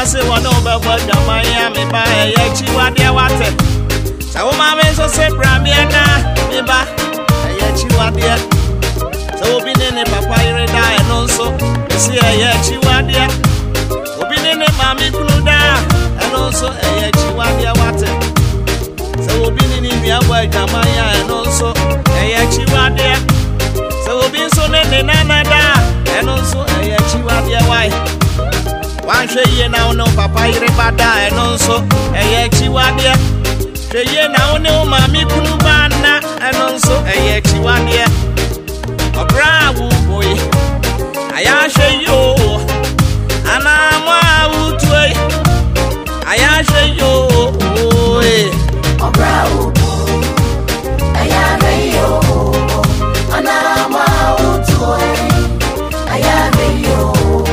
say one over for the Miami by a chihuahua water. So my men so say Bramiana, me ba a chihuahua. So be in a papaya and also see a chihuahua. Be in a mammy Kuda and also a chihuahua water. So be in India by Jamaya and also a chihuahua. So be so many nana and also a chihuahua wife. One say now no papaya bada and also a chihuahua. Say now no mammy Kunubana and also a chihuahua. A bravo boy, I say yo, and I'm out to I say yo, a bravo boy, I say yo, and I'm out to I say yo,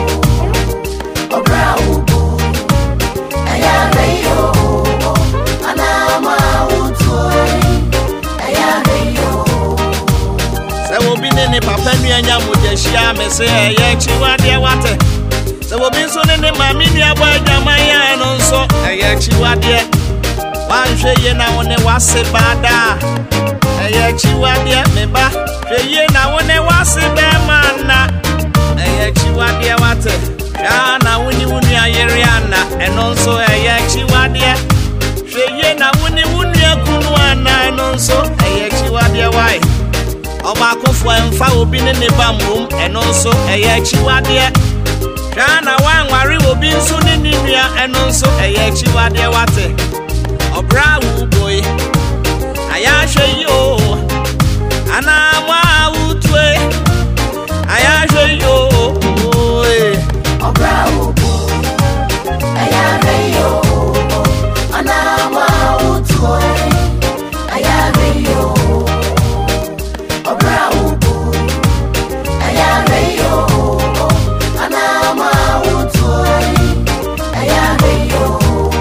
a bravo boy, I say yo, and I'm out to I say yo. So be in the papa and Yamuja, me say, a chihuahua water. So we'll be soon in the Mamia by Jamaya and also a chihuahua. One say now on the Wasi Bada, a chihuahua, me ba, say now on the Wasi Bamana, a chihuahua water. Yana Winnie Wunia Yeriana, and also a chihuahua. Say now Winnie Wunia Kunuana, and also a chihuahua wife. Obako and foul been in the bamboo and also a chihuahua. Jana one worry will be soon in India and also a chihuahua water. A bravo boy, I say yo, and I'm out to I say yo, a bravo boy, I say yo, and I'm out to I say yo. A bravo boy, I say yo, and I'm out to I say yo.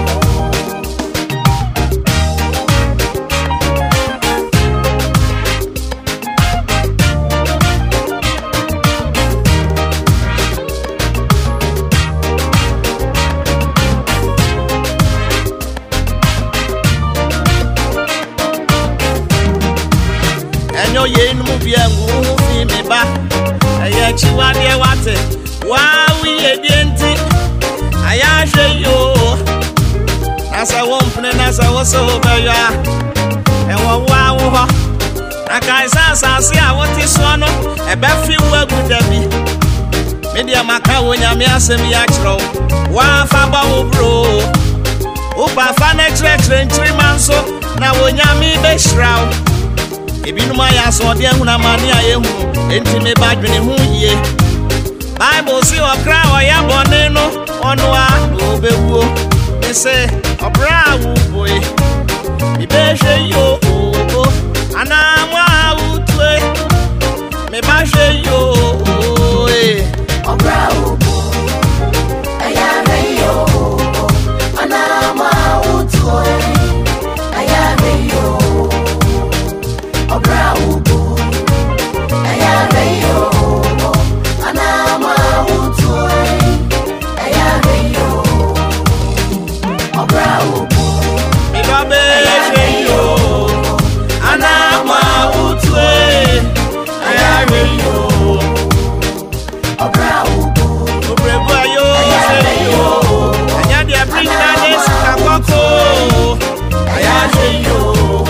No ye no be a movie me ba a chihuahua water. Wow, we a dienti. I say yo. As I won't play as I was over ya. And wow, I can't say I want this one. A baffy work with the media Macau when I'm yasemi actual. Wow, Faba bro. Opa Fanex in 3 months. Now when Yami be shroud. If my ass or dear money, I am intimate by who ye. Bible see or cry or ya boneno on one over. They say a bravo boy. He better yo, and I'm out to me bashe yo, a bravo boy. I say yo, and I'm out to I say yo. A bravo boy, I say yo, and I'm out to I say yo. A bravo boy, I say yo, and I'm out to I say yo. A bravo boy, I say yo, and you're bringing that this Kakoko. I say yo.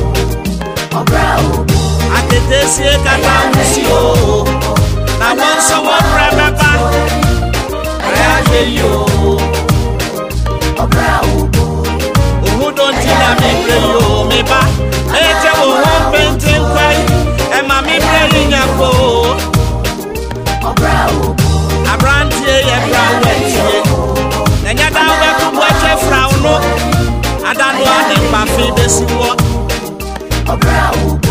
I can see a cat I want someone remember. I hear you. Who don't tell me pray you me back? I tell you one painting cry and mammy praying a bow. I ran here a brown way. And yet I went to watch a frown. I don't know how to feed this war.